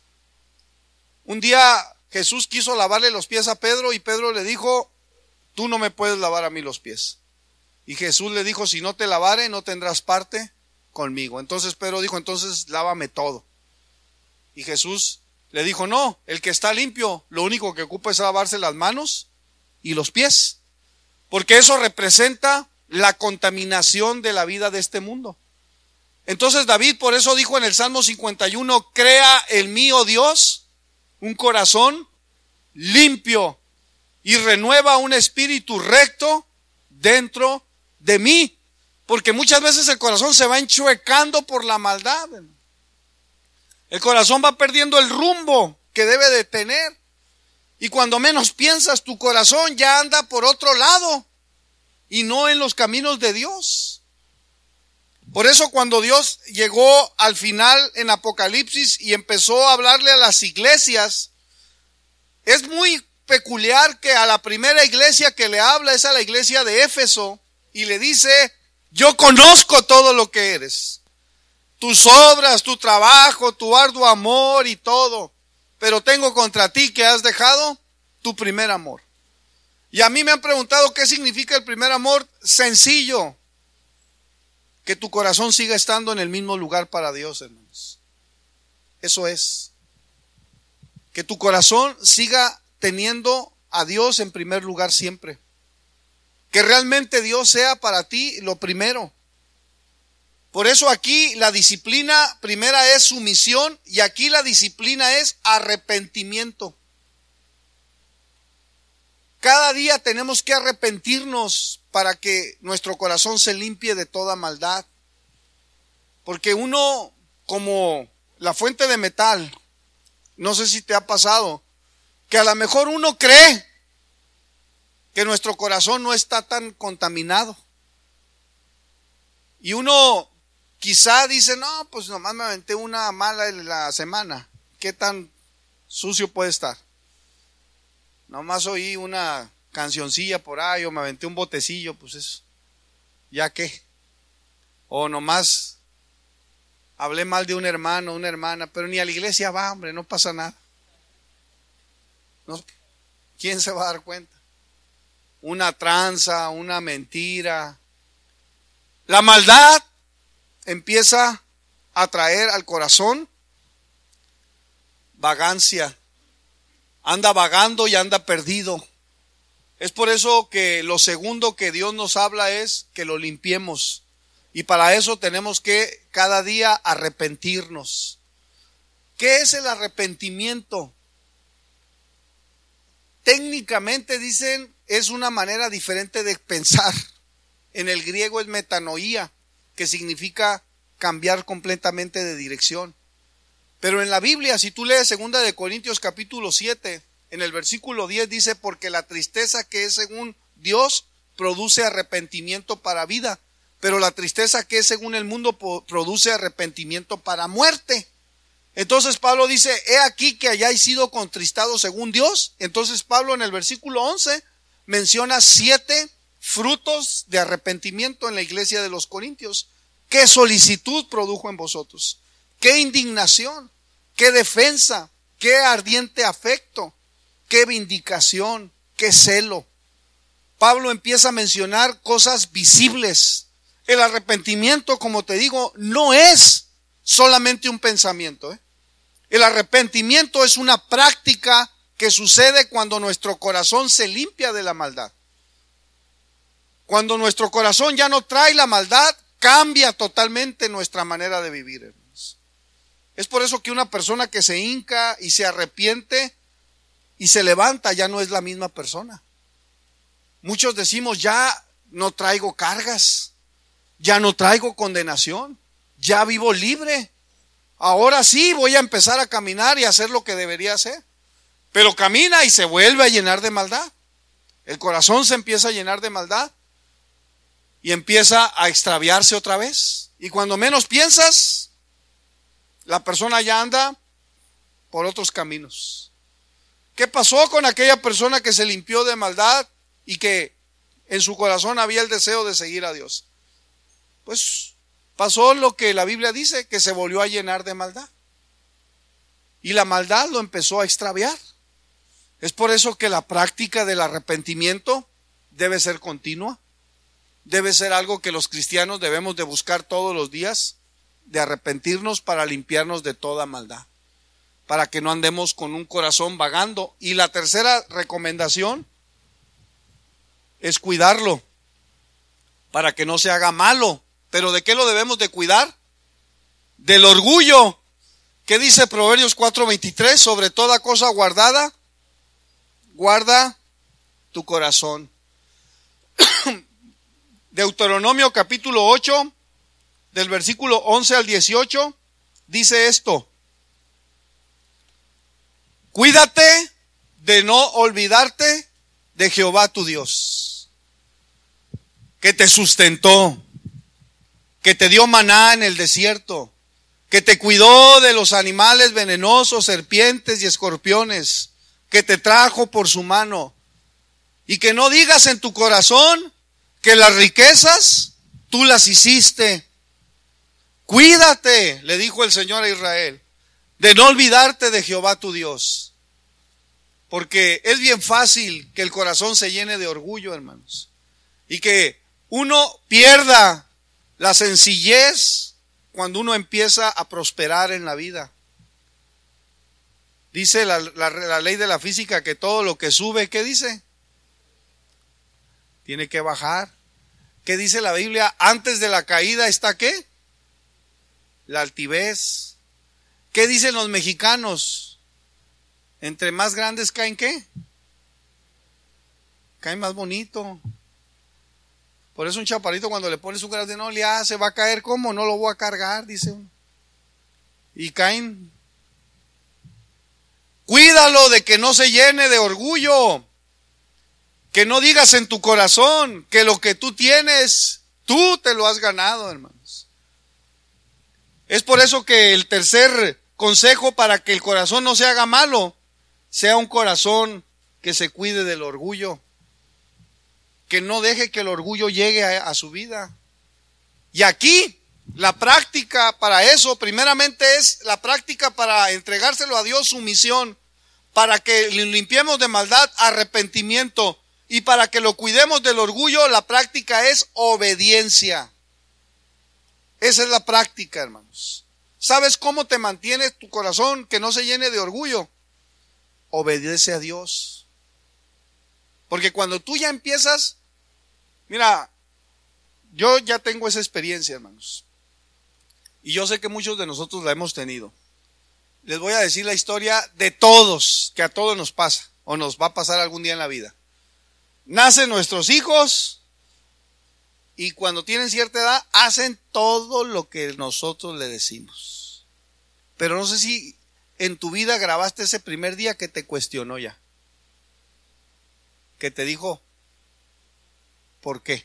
Un día Jesús quiso lavarle los pies a Pedro y Pedro le dijo, tú no me puedes lavar a mí los pies. Y Jesús le dijo, si no te lavare, no tendrás parte conmigo. Entonces Pedro dijo, entonces lávame todo. Y Jesús le dijo, no, el que está limpio, lo único que ocupa es lavarse las manos y los pies. Porque eso representa la contaminación de la vida de este mundo. Entonces David por eso dijo en el Salmo cincuenta y uno, crea en mí, oh Dios, un corazón limpio y renueva un espíritu recto dentro de mí. Porque muchas veces el corazón se va enchuecando por la maldad. El corazón va perdiendo el rumbo que debe de tener. Y cuando menos piensas, tu corazón ya anda por otro lado y no en los caminos de Dios. Por eso cuando Dios llegó al final en Apocalipsis y empezó a hablarle a las iglesias, es muy peculiar que a la primera iglesia que le habla es a la iglesia de Éfeso y le dice, yo conozco todo lo que eres, tus obras, tu trabajo, tu arduo amor y todo, pero tengo contra ti que has dejado tu primer amor. Y a mí me han preguntado qué significa el primer amor. Sencillo, que tu corazón siga estando en el mismo lugar para Dios, hermanos. Eso es, que tu corazón siga teniendo a Dios en primer lugar siempre. Que realmente Dios sea para ti lo primero. Por eso aquí la disciplina primera es sumisión y aquí la disciplina es arrepentimiento. Cada día tenemos que arrepentirnos para que nuestro corazón se limpie de toda maldad. Porque uno, como la fuente de metal, no sé si te ha pasado, que a lo mejor uno cree que nuestro corazón no está tan contaminado. Y uno quizá dice, no, pues nomás me aventé una mala en la semana. ¿Qué tan sucio puede estar? Nomás oí una cancioncilla por ahí o me aventé un botecillo, pues eso, ¿ya qué? O nomás hablé mal de un hermano, una hermana, pero ni a la iglesia va, hombre, no pasa nada. No, ¿quién se va a dar cuenta? Una tranza, una mentira. La maldad empieza a traer al corazón vagancia. Anda vagando y anda perdido. Es por eso que lo segundo que Dios nos habla es que lo limpiemos. Y para eso tenemos que cada día arrepentirnos. ¿Qué es el arrepentimiento? Técnicamente dicen, es una manera diferente de pensar. En el griego es metanoía, que significa cambiar completamente de dirección. Pero en la Biblia, si tú lees segunda de Corintios capítulo siete, en el versículo diez dice, porque la tristeza que es según Dios produce arrepentimiento para vida, pero la tristeza que es según el mundo produce arrepentimiento para muerte. Entonces Pablo dice, he aquí que hayáis sido contristados según Dios. Entonces Pablo en el versículo once menciona siete frutos de arrepentimiento en la iglesia de los Corintios. ¿Qué solicitud produjo en vosotros? ¿Qué indignación? ¿Qué defensa? ¿Qué ardiente afecto? ¿Qué vindicación? ¿Qué celo? Pablo empieza a mencionar cosas visibles. El arrepentimiento, como te digo, no es solamente un pensamiento, ¿eh? El arrepentimiento es una práctica que sucede cuando nuestro corazón se limpia de la maldad. Cuando nuestro corazón ya no trae la maldad, cambia totalmente nuestra manera de vivir, hermanos. Es por eso que una persona que se hinca y se arrepiente y se levanta ya no es la misma persona. Muchos decimos, ya no traigo cargas, ya no traigo condenación, ya vivo libre. Ahora sí voy a empezar a caminar y hacer lo que debería hacer. Pero camina y se vuelve a llenar de maldad. El corazón se empieza a llenar de maldad y empieza a extraviarse otra vez. Y cuando menos piensas, la persona ya anda por otros caminos. ¿Qué pasó con aquella persona que se limpió de maldad y que en su corazón había el deseo de seguir a Dios? Pues pasó lo que la Biblia dice, que se volvió a llenar de maldad. Y la maldad lo empezó a extraviar. Es por eso que la práctica del arrepentimiento debe ser continua. Debe ser algo que los cristianos debemos de buscar todos los días, de arrepentirnos para limpiarnos de toda maldad, para que no andemos con un corazón vagando. Y la tercera recomendación es cuidarlo, para que no se haga malo. ¿Pero de qué lo debemos de cuidar? Del orgullo. ¿Qué dice Proverbios cuatro veintitrés? Sobre toda cosa guardada, guarda tu corazón. Deuteronomio capítulo ocho, del versículo once al dieciocho, dice esto: cuídate de no olvidarte de Jehová tu Dios, que te sustentó, que te dio maná en el desierto, que te cuidó de los animales venenosos, serpientes y escorpiones, que te trajo por su mano, y que no digas en tu corazón que las riquezas tú las hiciste. Cuídate, le dijo el Señor a Israel, de no olvidarte de Jehová tu Dios, porque es bien fácil que el corazón se llene de orgullo, hermanos, y que uno pierda la sencillez cuando uno empieza a prosperar en la vida. Dice la, la, la ley de la física que todo lo que sube, ¿qué dice? Tiene que bajar. ¿Qué dice la Biblia? Antes de la caída está ¿qué? La altivez. ¿Qué dicen los mexicanos? Entre más grandes caen ¿qué? Caen más bonito. Por eso un chaparrito cuando le pones un grande no le hace, va a caer, ¿cómo? No lo voy a cargar, dice uno. Y caen. Cuídalo de que no se llene de orgullo. Que no digas en tu corazón que lo que tú tienes, tú te lo has ganado, hermanos. Es por eso que el tercer consejo para que el corazón no se haga malo, sea un corazón que se cuide del orgullo. Que no deje que el orgullo llegue a, a su vida. Y aquí, la práctica para eso, primeramente es la práctica para entregárselo a Dios, sumisión, para que limpiemos de maldad, arrepentimiento. Y para que lo cuidemos del orgullo, la práctica es obediencia. Esa es la práctica, hermanos. ¿Sabes cómo te mantienes tu corazón que no se llene de orgullo? Obedece a Dios. Porque cuando tú ya empiezas, mira, yo ya tengo esa experiencia, hermanos. Y yo sé que muchos de nosotros la hemos tenido. Les voy a decir la historia de todos, que a todos nos pasa, o nos va a pasar algún día en la vida. Nacen nuestros hijos y cuando tienen cierta edad hacen todo lo que nosotros le decimos. Pero no sé si en tu vida grabaste ese primer día que te cuestionó ya. Que te dijo, ¿por qué?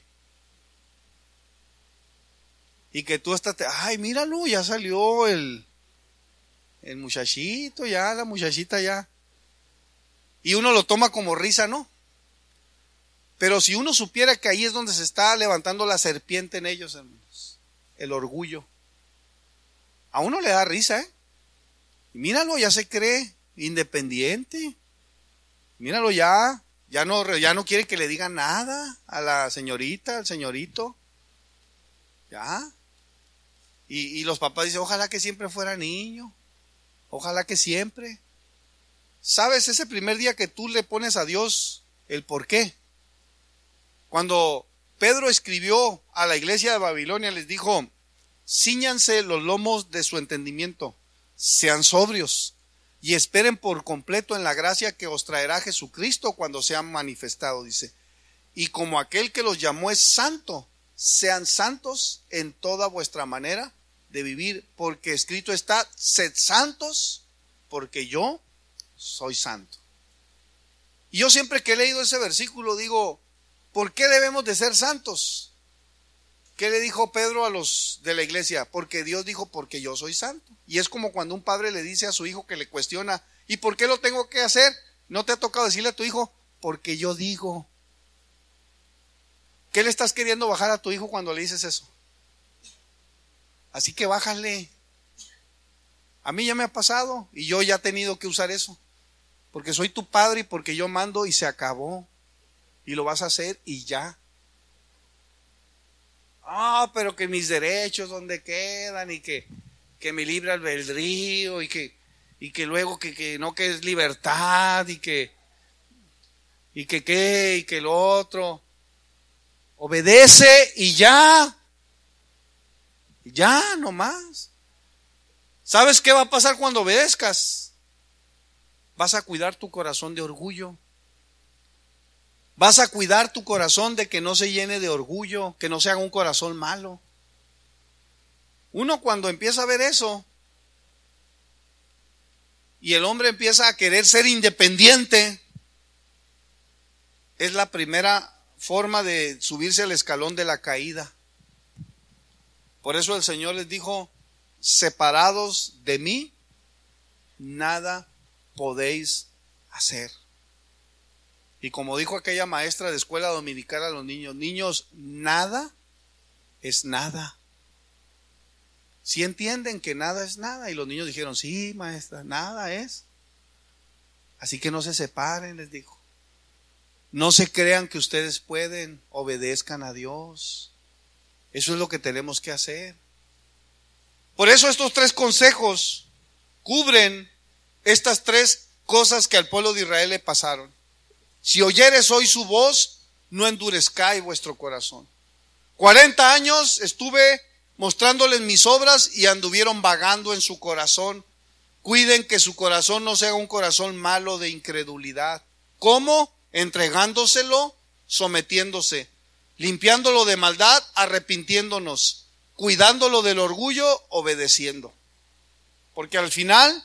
Y que tú hasta te, ay, míralo, ya salió el, el muchachito, ya, la muchachita ya. Y uno lo toma como risa, ¿no? Pero si uno supiera que ahí es donde se está levantando la serpiente en ellos, hermanos, el orgullo. A uno le da risa, ¿eh? Y míralo, ya se cree independiente. Míralo ya, ya no, ya no quiere que le digan nada a la señorita, al señorito. Ya. Y, y los papás dicen, ojalá que siempre fuera niño, ojalá que siempre. ¿Sabes? Ese primer día que tú le pones a Dios el por qué. Cuando Pedro escribió a la iglesia de Babilonia, les dijo, cíñanse los lomos de su entendimiento, sean sobrios y esperen por completo en la gracia que os traerá Jesucristo cuando sea manifestado, dice. Y como aquel que los llamó es santo, sean santos en toda vuestra manera de vivir, porque escrito está, sed santos, porque yo soy santo. Y yo siempre que he leído ese versículo digo, ¿por qué debemos de ser santos? ¿Qué le dijo Pedro a los de la iglesia? Porque Dios dijo, porque yo soy santo. Y es como cuando un padre le dice a su hijo que le cuestiona, ¿y por qué lo tengo que hacer? ¿No te ha tocado decirle a tu hijo? Porque yo digo. ¿Qué le estás queriendo bajar a tu hijo cuando le dices eso? Así que bájale. A mí ya me ha pasado y yo ya he tenido que usar eso. Porque soy tu padre y porque yo mando y se acabó. Y lo vas a hacer y ya. Ah, pero que mis derechos ¿dónde quedan? Y que, que mi libre albedrío y que, y que luego que, que no, que es libertad y que, y que qué, y que lo otro. Obedece y ya. Ya, no más. ¿Sabes qué va a pasar cuando obedezcas? Vas a cuidar tu corazón de orgullo. Vas a cuidar tu corazón de que no se llene de orgullo, que no se haga un corazón malo. Uno cuando empieza a ver eso y el hombre empieza a querer ser independiente, es la primera forma de subirse al escalón de la caída. Por eso el Señor les dijo, separados de mí, nada podéis hacer. Y como dijo aquella maestra de escuela dominical a los niños, niños, nada es nada. ¿Sí entienden que nada es nada? Y los niños dijeron, sí, maestra, nada es. Así que no se separen, les dijo. No se crean que ustedes pueden, obedezcan a Dios. Eso es lo que tenemos que hacer. Por eso estos tres consejos cubren estas tres cosas que al pueblo de Israel le pasaron. Si oyeres hoy su voz, no endurezcáis vuestro corazón. Cuarenta años estuve mostrándoles mis obras y anduvieron vagando en su corazón. Cuiden que su corazón no sea un corazón malo de incredulidad. ¿Cómo? Entregándoselo, sometiéndose, limpiándolo de maldad, arrepintiéndonos, cuidándolo del orgullo, obedeciendo. Porque al final,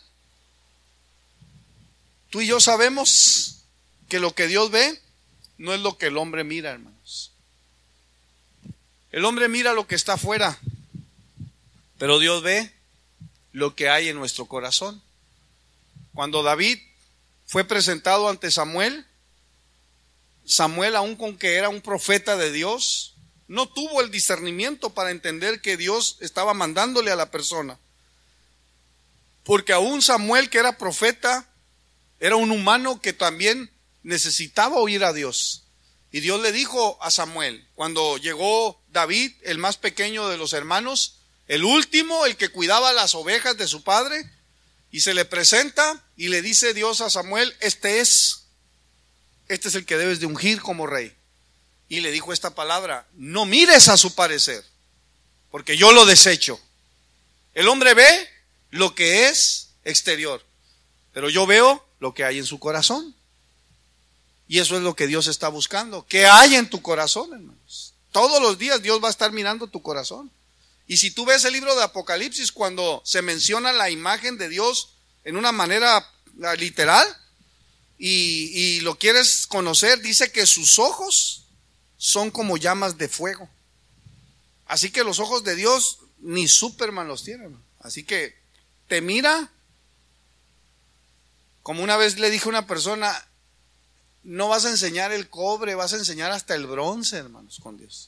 tú y yo sabemos que lo que Dios ve no es lo que el hombre mira, hermanos. El hombre mira lo que está afuera, pero Dios ve lo que hay en nuestro corazón. Cuando David fue presentado ante Samuel, Samuel, aun con que era un profeta de Dios, no tuvo el discernimiento para entender que Dios estaba mandándole a la persona. Porque aún Samuel, que era profeta, era un humano que también necesitaba oír a Dios. Y Dios le dijo a Samuel, cuando llegó David, el más pequeño de los hermanos, el último, el que cuidaba las ovejas de su padre, y se le presenta y le dice Dios a Samuel, este es, este es el que debes de ungir como rey. Y le dijo esta palabra, no mires a su parecer, porque yo lo desecho. El hombre ve lo que es exterior, pero yo veo lo que hay en su corazón. Y eso es lo que Dios está buscando. ¿Qué hay en tu corazón, hermanos? Todos los días Dios va a estar mirando tu corazón. Y si tú ves el libro de Apocalipsis, cuando se menciona la imagen de Dios en una manera literal, y, y lo quieres conocer, dice que sus ojos son como llamas de fuego. Así que los ojos de Dios ni Superman los tienen. Así que te mira, como una vez le dije a una persona, no vas a enseñar el cobre, vas a enseñar hasta el bronce, hermanos, con Dios.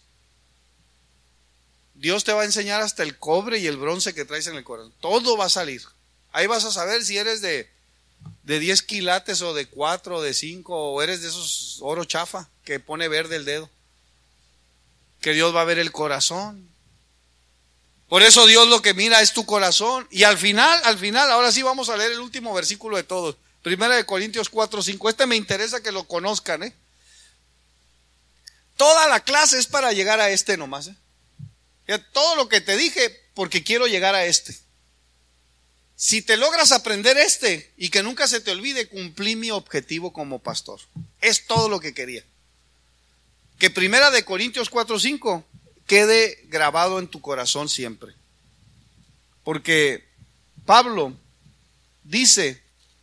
Dios te va a enseñar hasta el cobre y el bronce que traes en el corazón. Todo va a salir. Ahí vas a saber si eres de, de diez quilates o de cuatro o de cinco, o eres de esos oro chafa que pone verde el dedo. Que Dios va a ver el corazón. Por eso Dios lo que mira es tu corazón. Y al final, al final, ahora sí vamos a leer el último versículo de todos. Primera de Corintios cuatro, cinco. Este me interesa que lo conozcan, ¿eh? Toda la clase es para llegar a este nomás, ¿eh? Todo lo que te dije, porque quiero llegar a este. Si te logras aprender este y que nunca se te olvide, cumplí mi objetivo como pastor. Es todo lo que quería. Que Primera de Corintios cuatro, cinco quede grabado en tu corazón siempre. Porque Pablo dice,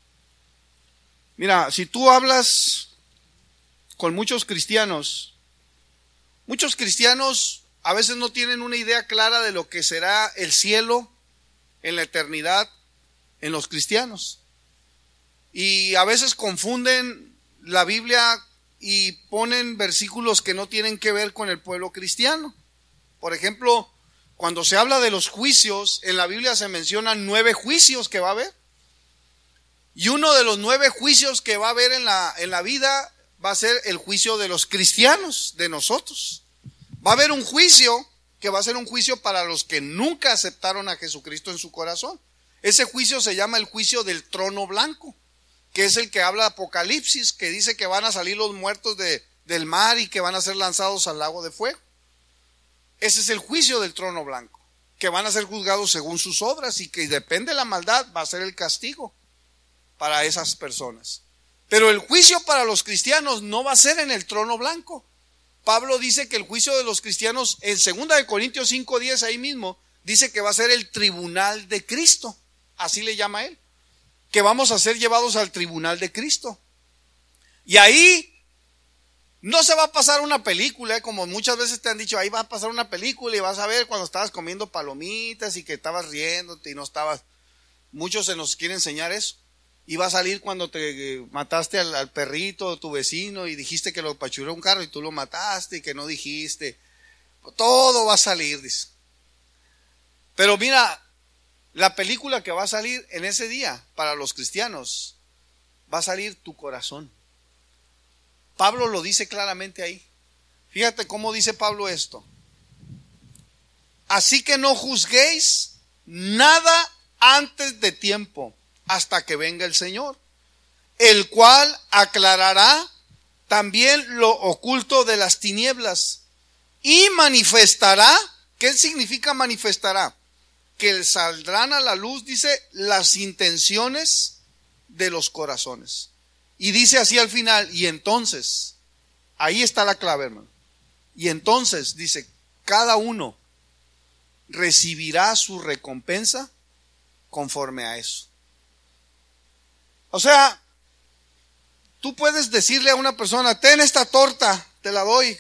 mira, si tú hablas con muchos cristianos, muchos cristianos a veces no tienen una idea clara de lo que será el cielo en la eternidad en los cristianos. Y a veces confunden la Biblia y ponen versículos que no tienen que ver con el pueblo cristiano. Por ejemplo, cuando se habla de los juicios, en la Biblia se mencionan nueve juicios que va a haber. Y uno de los nueve juicios que va a haber en la, en la vida va a ser el juicio de los cristianos, de nosotros. Va a haber un juicio que va a ser un juicio para los que nunca aceptaron a Jesucristo en su corazón. Ese juicio se llama el juicio del trono blanco, que es el que habla Apocalipsis, que dice que van a salir los muertos de, del mar y que van a ser lanzados al lago de fuego. Ese es el juicio del trono blanco, que van a ser juzgados según sus obras y que depende de la maldad va a ser el castigo para esas personas. Pero el juicio para los cristianos no va a ser en el trono blanco. Pablo dice que el juicio de los cristianos en segunda de Corintios cinco diez, ahí mismo, dice que va a ser el tribunal de Cristo. Así le llama él. Que vamos a ser llevados al tribunal de Cristo. Y ahí no se va a pasar una película, ¿eh? Como muchas veces te han dicho, ahí va a pasar una película y vas a ver cuando estabas comiendo palomitas y que estabas riéndote y no estabas. Muchos se nos quieren enseñar eso. Y va a salir cuando te mataste al, al perrito de tu vecino y dijiste que lo apachurró un carro y tú lo mataste y que no dijiste. Todo va a salir, dice. Pero mira, la película que va a salir en ese día para los cristianos, va a salir tu corazón. Pablo lo dice claramente ahí. Fíjate cómo dice Pablo esto. Así que no juzguéis nada antes de tiempo, hasta que venga el Señor, el cual aclarará también lo oculto de las tinieblas y manifestará. ¿Qué significa manifestará? Que saldrán a la luz, dice, las intenciones de los corazones. Y dice así al final, y entonces, ahí está la clave, hermano. Y entonces, dice, cada uno recibirá su recompensa conforme a eso. O sea, tú puedes decirle a una persona, ten esta torta, te la doy.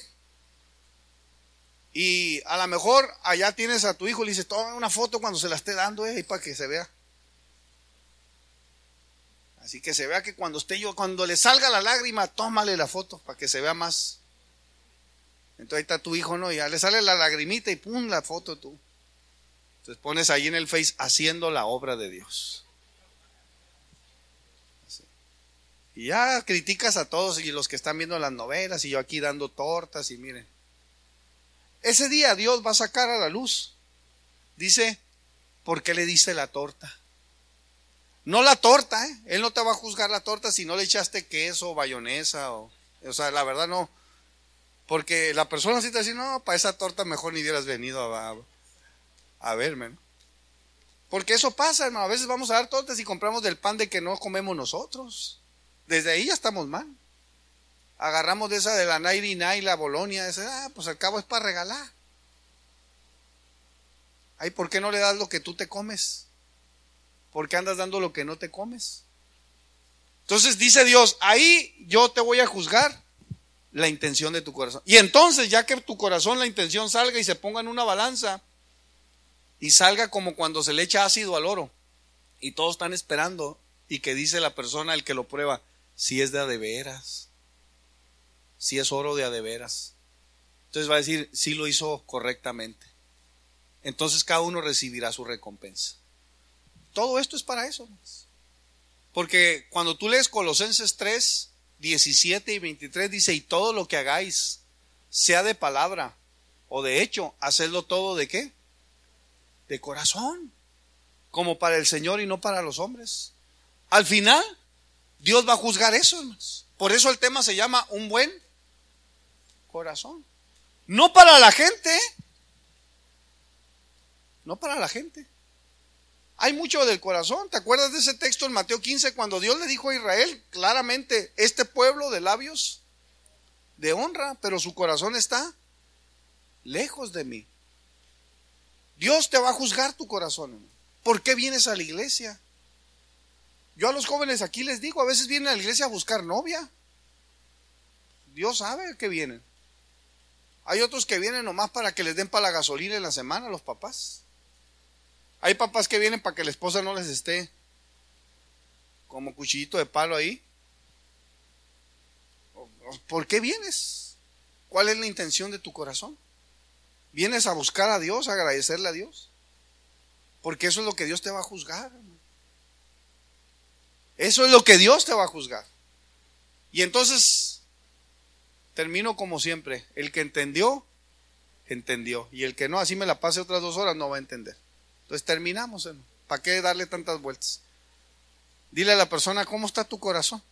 Y a lo mejor allá tienes a tu hijo y le dices, toma una foto cuando se la esté dando, eh, para que se vea. Así que se vea que cuando esté yo, cuando le salga la lágrima, tómale la foto para que se vea más. Entonces ahí está tu hijo, ¿no? Y ya le sale la lagrimita y pum, la foto tú. Entonces pones ahí en el Face, haciendo la obra de Dios. Así. Y ya criticas a todos y los que están viendo las novelas y yo aquí dando tortas y miren. Ese día Dios va a sacar a la luz. Dice, ¿por qué le diste la torta? No la torta, ¿eh? Él no te va a juzgar la torta si no le echaste queso o bayonesa. O, o sea, la verdad no. Porque la persona sí te dice, no, para esa torta mejor ni hubieras venido a, a, a verme, ¿no? Porque eso pasa, hermano. A veces vamos a dar tortas y compramos del pan de que no comemos nosotros. Desde ahí ya estamos mal. Agarramos de esa de la Nairina y la Bolonia, ese, ah, pues al cabo es para regalar. Ay, ¿por qué no le das lo que tú te comes? ¿Por qué andas dando lo que no te comes? Entonces dice Dios, ahí yo te voy a juzgar la intención de tu corazón. Y entonces, ya que tu corazón, la intención salga y se ponga en una balanza y salga como cuando se le echa ácido al oro y todos están esperando y que dice la persona, el que lo prueba, si es de a de veras. Si es oro de a de veras. Entonces va a decir, sí lo hizo correctamente. Entonces cada uno recibirá su recompensa. Todo esto es para eso. Porque cuando tú lees Colosenses tres, diecisiete y veintitrés, dice, y todo lo que hagáis, sea de palabra o de hecho, hacedlo todo ¿de qué? de corazón, como para el Señor y no para los hombres. Al final, Dios va a juzgar eso, hermanos. Por eso el tema se llama un buen corazón. No para la gente, no para la gente. Hay mucho del corazón. ¿Te acuerdas de ese texto en Mateo quince cuando Dios le dijo a Israel claramente, este pueblo de labios de honra, pero su corazón está lejos de mí? Dios te va a juzgar tu corazón. ¿Por qué vienes a la iglesia? Yo a los jóvenes aquí les digo, a veces vienen a la iglesia a buscar novia. Dios sabe que vienen. Hay otros que vienen nomás para que les den para la gasolina en la semana, los papás. Hay papás que vienen para que la esposa no les esté como cuchillito de palo ahí. ¿Por qué vienes? ¿Cuál es la intención de tu corazón? ¿Vienes a buscar a Dios, a agradecerle a Dios? Porque eso es lo que Dios te va a juzgar. Eso es lo que Dios te va a juzgar. Y entonces, termino como siempre. El que entendió, entendió. Y el que no, así me la pase otras dos horas, no va a entender. Entonces terminamos, ¿eh? ¿Para qué darle tantas vueltas? Dile a la persona, ¿cómo está tu corazón?